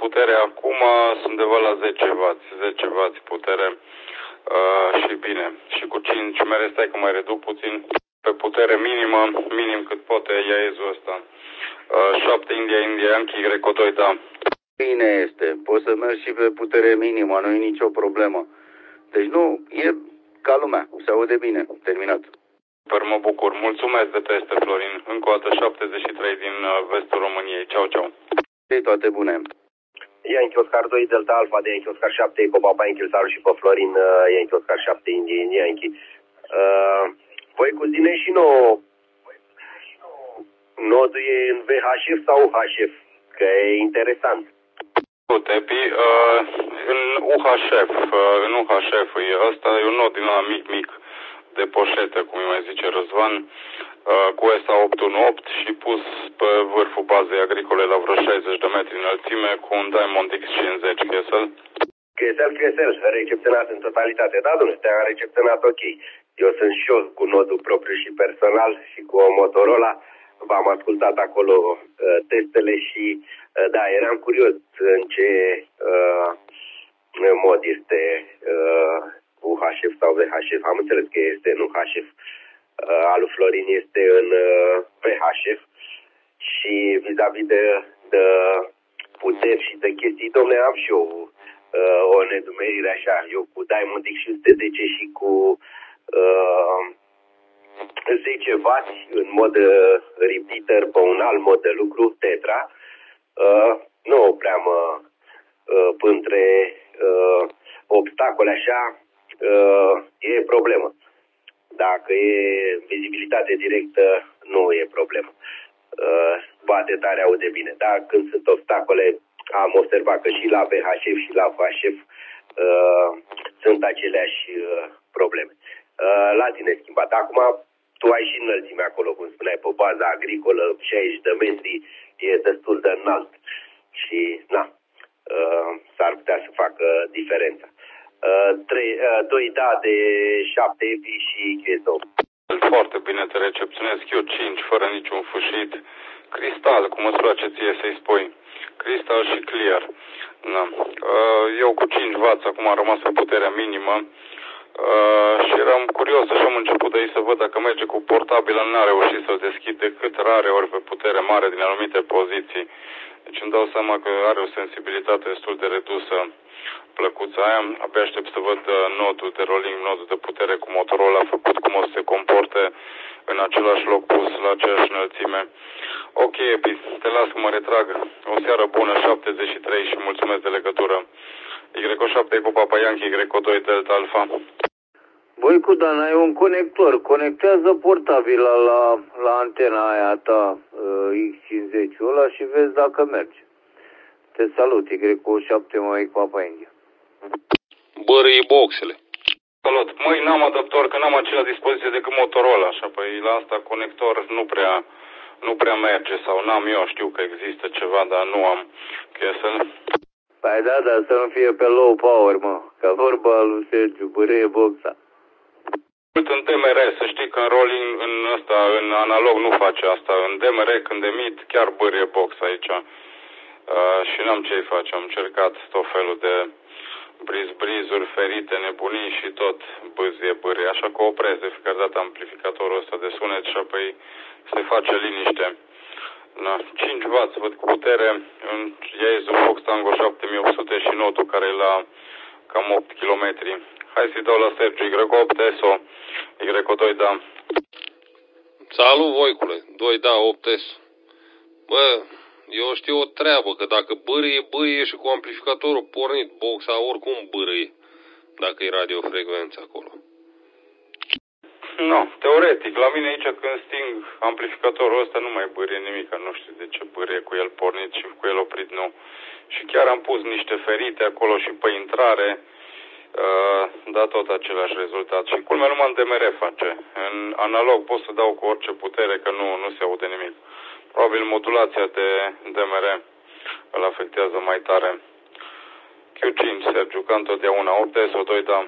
putere acum sunt undeva la 10 W putere și bine. Și cu 5 mere, stai că mai reduc puțin, pe putere minimă, minim cât poate Iaezul ăsta. 7 India Yankee Greco 2, da. Bine este, poți să mergi și pe putere minimă, nu e nicio problemă. Deci nu, e ca lumea, se aude bine, terminat. Super, mă bucur. Mulțumesc de teste, Florin. Încă o dată 73 din vestul României. Ceau, ceau. Toate bune. Yankee Oscar 2 Delta Alpha de Yankee Oscar 7 Eco Papa Yankee, salut și pe Florin, Yankee Oscar 7 India Yankee. Voi cu tine și nouă, nodul e în VHF sau UHF? Că e interesant. Tepi, în UHF, ăsta e un nod din ăla mic, de poșetă, cum îi mai zice Răzvan, cu ESA 818 și pus pe vârful bazei agricole la vreo 60 de metri înălțime cu un Diamond X50 QSL. QSL, recepționat în totalitate. Da, domnule, te-am recepționat ok. Eu sunt și eu cu nodul propriu și personal și cu o Motorola. V-am ascultat acolo testele și da, eram curios în ce mod este UHF sau VHF. Am înțeles că este în UHF. Al lui Florin este în VHF și vis-a-vis de puteri și de chestii, domnule, am și eu o nedumerire așa. Eu cu Diamond X110 și cu 10 W în mod repeater pe un alt mod de lucru, Tetra, nu prea mă între obstacole așa, e problemă. Dacă e vizibilitate directă, nu e problemă. Poate tare aude bine. Dar când sunt obstacole, am observat că și la VHF și la VHF sunt aceleași probleme. La tine schimbat. Acum, tu ai și înălțime acolo, cum spuneai, pe baza agricolă, 60 de metri, e destul de înalt. Și, s-ar putea să facă diferența. 2 da de 7 epi și Chezo. Foarte bine te recepționez, Q5, fără niciun fâșit. Cristal, cum îți place ție să-i spui. Cristal și clear. Da. Eu cu 5 W acum am rămas pe puterea minimă. Și eram curios, așa am început de aici să văd dacă merge cu portabilă, n-a reușit să-l deschid decât rare ori pe putere mare din anumite poziții. Deci îmi dau seama că are o sensibilitate destul de redusă plăcuța aia. Abia aștept să văd nodul de rolling, nodul de putere cu Motorola făcut, cum o să se comporte în același loc pus la aceeași înălțime. Ok, Epi, te las că mă retrag. O seară bună, 73 și mulțumesc de legătură. Y7 cu Papa Yankee, Y2 Delta Alpha. Băi, cu Dan, ai un conector. Conectează portabil la antena aia ta X50 ăla și vezi dacă merge. Te salut, Y7 mai Papa Yankee. Bărâi boxele. Salut. Măi, n-am adaptor, că n-am acela dispoziție decât Motorola, așa, păi la asta conector nu prea merge sau n-am eu, știu că există ceva, dar nu am QSL. Păi da, dar să nu fie pe low power, mă, ca vorba lui Sergiu, bărâie boxa. În DMR, să știi că în rolling, în analog nu face asta, în DMR când emit chiar bârie box aici. Și n-am ce-i face, am încercat tot felul de brizuri ferite, nebunii și tot bâzie bârie, așa că opresc de fiecare dată amplificatorul ăsta de sunet și apoi se face liniște. 5 W văd cu putere, în Yaesu Fox Tango 7800 și notul care e la cam 8 km. Hai să-i dau la Sergiu, Y8 ESO, Y2 da. Salut, voicule, 2 da, 8 S. Bă, eu știu o treabă, că dacă bârie și cu amplificatorul pornit, boxa oricum bârie, dacă e radiofrecvență acolo. Nu, teoretic, la mine aici când sting amplificatorul ăsta nu mai bârie nimic, nu știu de ce bârie cu el pornit și cu el oprit nu. Și chiar am pus niște ferite acolo și pe intrare, da tot același rezultat. Și culmea numai în DMR face. În analog pot să dau cu orice putere că nu se aude nimic. Probabil modulația de DMR îl afectează mai tare. Q5, Sergiu, ca întotdeauna, 8 SO2, da.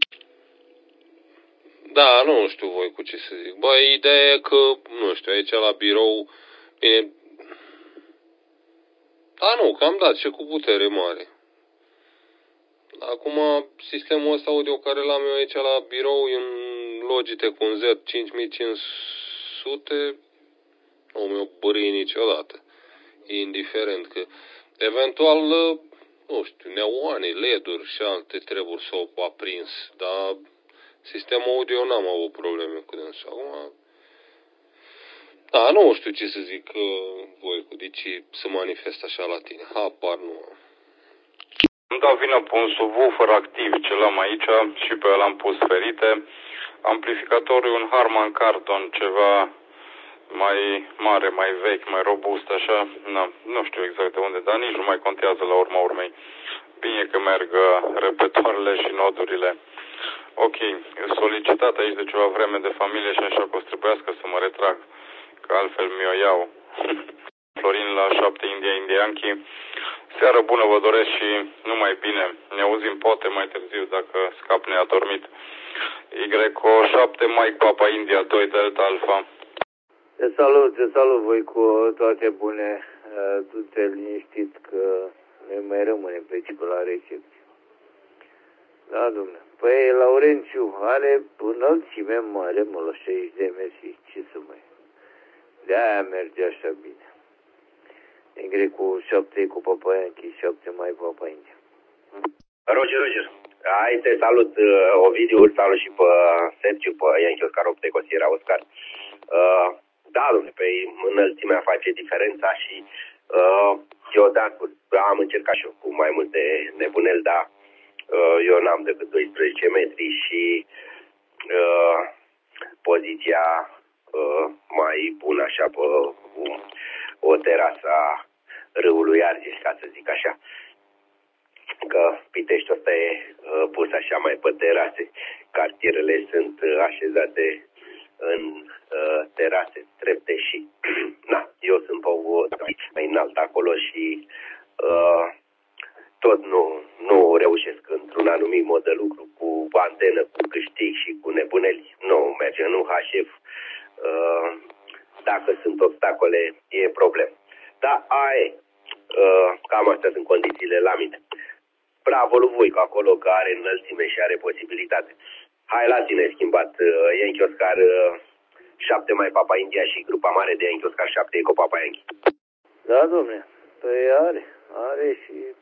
Da, nu știu voi cu ce să zic. Bă, ideea e că, nu știu, aici la birou, bine, Da, nu, că am dat și cu putere mare. Acum, sistemul ăsta audio care l-am eu aici la birou e un Logitech, un Z5500, nu mi-o bărie niciodată. Indiferent că, eventual, nu știu, neoane, LED-uri și alte treburi s-au aprins, dar sistemul audio n-am avut probleme cu dânsul. Acum, da, nu știu ce să zic, Voicu, de ce se manifestă așa la tine. Habar nu am. Îmi dau vină pe un subwoofer activ ce l-am aici și pe ăla am pus ferite. Amplificatorul e un Harman Kardon, ceva mai mare, mai vechi, mai robust, așa. Nu știu exact de unde, dar nici nu mai contează la urma urmei. Bine că merg repetoarele și nodurile. Ok, solicitat aici de ceva vreme de familie și așa că o să trebuiască să mă retrag, că altfel mi-o iau. Florin la 7 India Yankee. Seară bună vă doresc și numai bine. Ne auzim poate mai târziu dacă scap neadormit. YO7 Mike Papa India 2 Delta Alpha. Te salut voi cu toate bune. Du-te liniștit că noi mai rămânem pe ciclu la recepție. Da, domnule. Păi, Laurențiu are înălțime mare, mă, la 60 de metri. Ce să mai... De-aia merge așa bine. Negre cu 7 cu Papa Yankee, 7 mai Papa India. Roger. Hai, te salut, Ovidiu, îl salut și pe Sergiu, pe Yankee Oscar 8 Cosiera Oscar. Da, domnule, pe înălțimea face diferența și eu am încercat și eu cu mai multe nebuneli, dar eu n-am decât 12 metri și poziția mai bună așa pe o terasă a râului Argeș, ca să zic așa. Că Piteștiul ăsta e pus așa mai pe terase. Cartierele sunt așezate în terase, trepte și na, eu sunt pe o mai înalt acolo și tot nu reușesc într-un anumit mod de lucru cu antenă, cu câștig și cu nebuneli. Nu merge, nu HF. Dacă sunt obstacole, e problem. Dar cam astea sunt condițiile la mine. Bravo lui Voicu acolo că are înălțime și are posibilitate. Hai la tine schimbat Yankee Oscar 7 mai Papa India și grupa mare de Yankee Oscar 7 Eco Papa Yankee. Da, domne. Păi are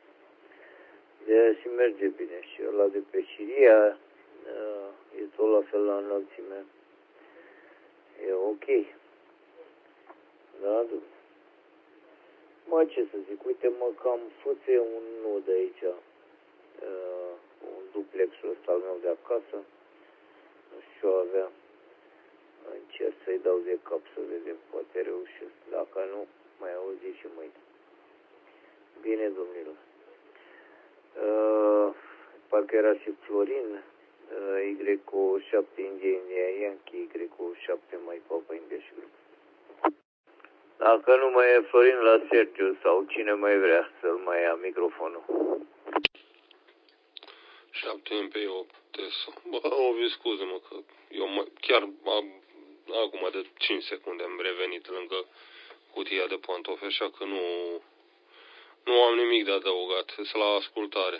și merge bine. Și ăla de pe Ciria e tot la fel la înălțime. E ok. Da, domne. Mă, ce să zic, uite, mă cam fățe un nud aici, un duplexul ăsta al meu de acasă, nu știu ce avea, încerc să-i dau de cap să vedem, poate reușesc, dacă nu, mai auzi și mâine. Bine, domnilor. Parcă era și Florin, Y7 India Yankee, Y7 mai Papa India și grup. Dacă nu mai e Florin, la Sergiu sau cine mai vrea să-l mai ia microfonul. 7 MP8 Bă, Ovi, scuze-mă că eu chiar acum de 5 secunde am revenit lângă cutia de pantofi, așa că nu am nimic de adăugat. Sunt la ascultare.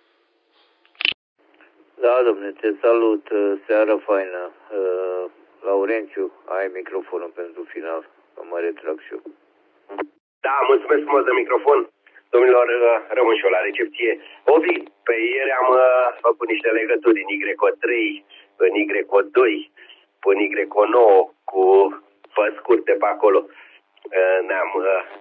Da, domne, te salut, seară faină. Laurențiu, ai microfonul pentru final, că mă retrag și eu. Da, mulțumesc frumos de microfon. Domnilor, rămân și eu la recepție. Ovi, pe ieri am făcut niște legături în Y3, în Y2, în Y9, cu fă scurte pe acolo. Ne-am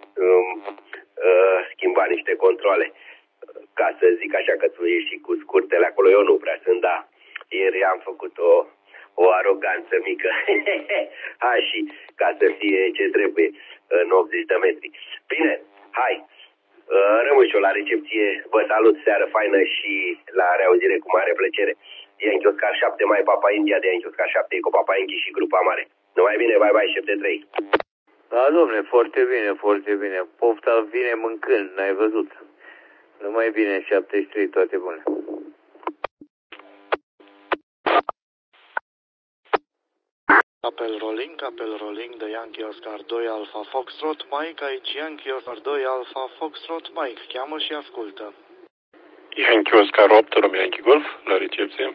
schimbat niște controle. Ca să zic așa că tu ești și cu scurtele acolo, eu nu prea sunt, dar ieri am făcut o aroganță mică. Hai și ca să fie ce trebuie în 80 de metri. Bine, hai. Rămâi și eu la recepție. Vă salut, seară faină și la reauzire cu mare plăcere. Yankee Oscar 7 mai Papa India de Yankee Oscar 7 cu Papa Yankee și grupa mare. Numai bine, bye bye, șef de 3. Da, domne, foarte bine, foarte bine. Pofta vine mâncând, n-ai văzut. Numai bine, 73, toate bune. Apple Rolling de Yankee Oscar 2 Alpha Foxtrot Mike, aici Yankee Oscar 2 Alpha Foxtrot Mike, cheamă și ascultă. Yankee Oscar 8 Romeo Yankee Golf, la recepție.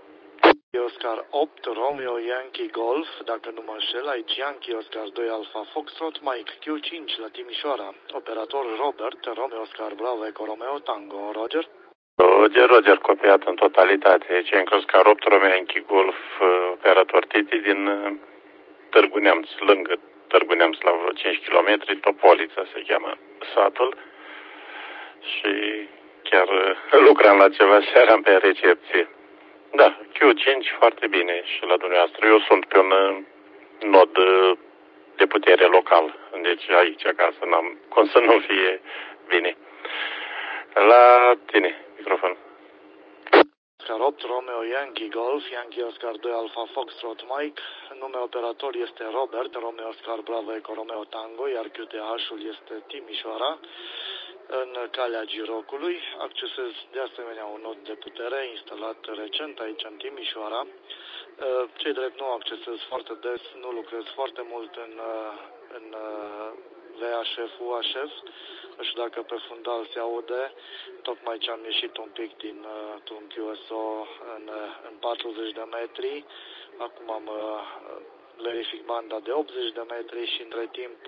Oscar 8 Romeo Yankee Golf, dacă nu mă înșel, aici Yankee Oscar 2 Alpha Foxtrot Mike, Q5 la Timișoara, operator Robert, Romeo Oscar Bravo Eco Romeo Tango, Roger. Roger, copiat în totalitate. Aici Yankee Oscar 8 Romeo Yankee Golf, operator Titi din Târgu Neamț, lângă Târgu Neamț, la vreo 5 km, Topolița se cheamă satul. Și chiar lucram la ceva și eram pe recepție. Da, Q5 foarte bine și la dumneavoastră. Eu sunt pe un nod de putere local, deci aici acasă n-am cum să nu fie bine. La tine, microfon. Oscar 8 Romeo Yankee Golf, Yankee Oscar 2 Alpha Foxtrot Mike, nume operator este Robert, Romeo Oscar Bravo Eco Romeo Tango, iar QTH-ul este Timișoara, în calea Girocului. Accesez de asemenea un nod de putere instalat recent aici în Timișoara. Cei drept nu accesez foarte des, nu lucrez foarte mult în VHF, UHF. Nu știu dacă pe fundal se aude, tocmai ce am ieșit un pic din un QSO în 40 de metri. Acum am verific banda de 80 de metri și între timp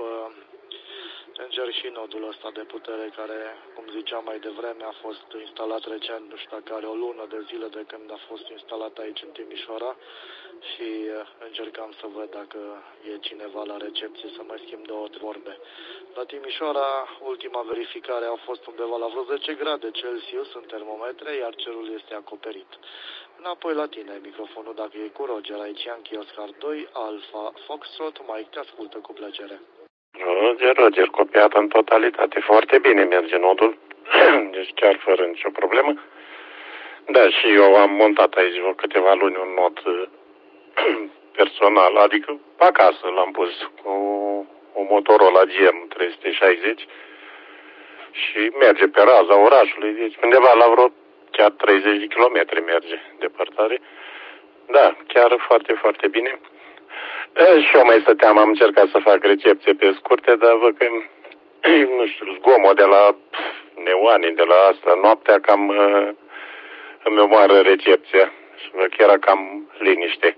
încerc și nodul ăsta de putere care, cum ziceam mai devreme, a fost instalat recent, nu știu dacă are o lună de zile de când a fost instalat aici în Timișoara și încercam să văd dacă e cineva la recepție să mai schimb două vorbe. La Timișoara, ultima verificare a fost undeva la vreo 10 grade Celsius în termometre, iar cerul este acoperit. Înapoi la tine, microfonul, dacă e cu Roger, aici Yankee Oscar 2, Alpha Foxtrot, Mike, te ascultă cu plăcere. Roger, copiat în totalitate. Foarte bine merge nodul, deci chiar fără nicio problemă. Da, și eu am montat aici vreo câteva luni un nod personal, adică acasă l-am pus cu o Motorola GM 360 și merge pe raza orașului, deci undeva la vreo chiar 30 de kilometri merge departare. Da, chiar foarte, foarte bine. Și eu mai stăteam, am încercat să fac recepție pe scurte, dar văd că, nu știu, zgomot de la neoane, de la asta, noaptea cam îmi omoară recepția și văd că era cam liniște.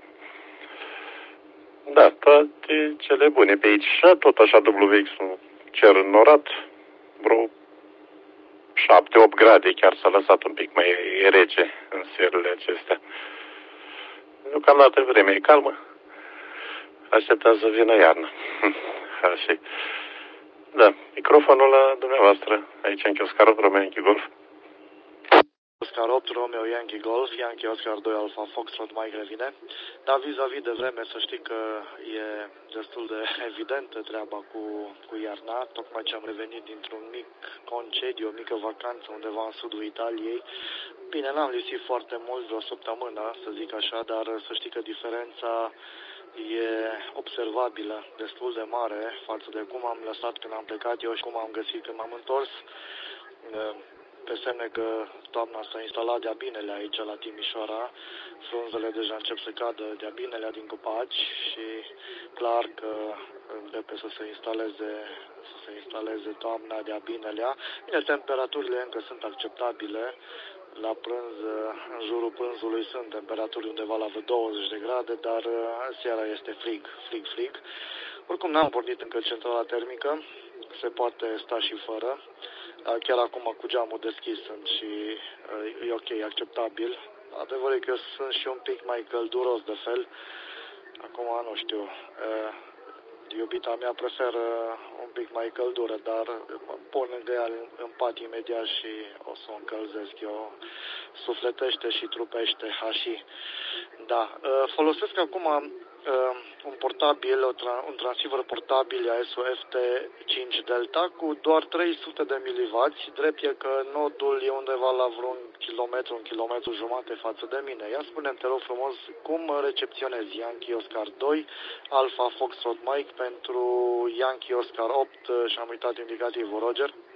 Da, toate cele bune pe aici. Și tot așa WX-ul cer înnorat, vreo 7-8 grade, chiar s-a lăsat un pic mai rece în serile acestea. Deocamdată vremea e calmă. Așteptăm să vină iarna. Așa. Da, microfonul la dumneavoastră. Aici Yankee Oscar 8 Romeo Yankee Golf. Oscar 8 Romeo Yankee Golf, Yankee Oscar 2 Alpha Foxtrot Mike revine. Dar vis-a-vis de vreme, să știi că e destul de evidentă treaba cu iarna. Tocmai ce am revenit dintr-un mic concediu, o mică vacanță undeva în sudul Italiei. Bine, n-am lipsit foarte mult, vreo săptămână, să zic așa, dar să știi că diferența e observabilă, destul de mare față de cum am lăsat când am plecat eu și cum am găsit când m-am întors. Pe semne că toamna s-a instalat de-a binelea aici la Timișoara, frunzele deja încep să cadă de-a binelea din copaci și clar că începe să se instaleze toamna de-a binelea. Bine, temperaturile încă sunt acceptabile. La prânz, în jurul prânzului sunt temperaturi undeva la 20 de grade, dar seara este frig. Oricum n-am pornit încă centrala termică, se poate sta și fără. Chiar acum cu geamul deschis sunt și e ok, acceptabil. Adevărul e că sunt și un pic mai călduros de fel. Acum nu știu, iubita mea preferă un pic mai căldură, dar pun lângă ea în pat imediat și o să o încălzesc eu. Sufletește și trupește, hași. Da, folosesc acum un portabil, un transceiver portabil ASO FT5 Delta cu doar 300 de mW. Drept e că nodul e undeva la vreun kilometru jumate față de mine. Ia spune-mi, te rog frumos, cum recepționezi Yankee Oscar 2 Alpha Foxtrot Mike pentru Yankee Oscar 8 și am uitat indicativul, Roger?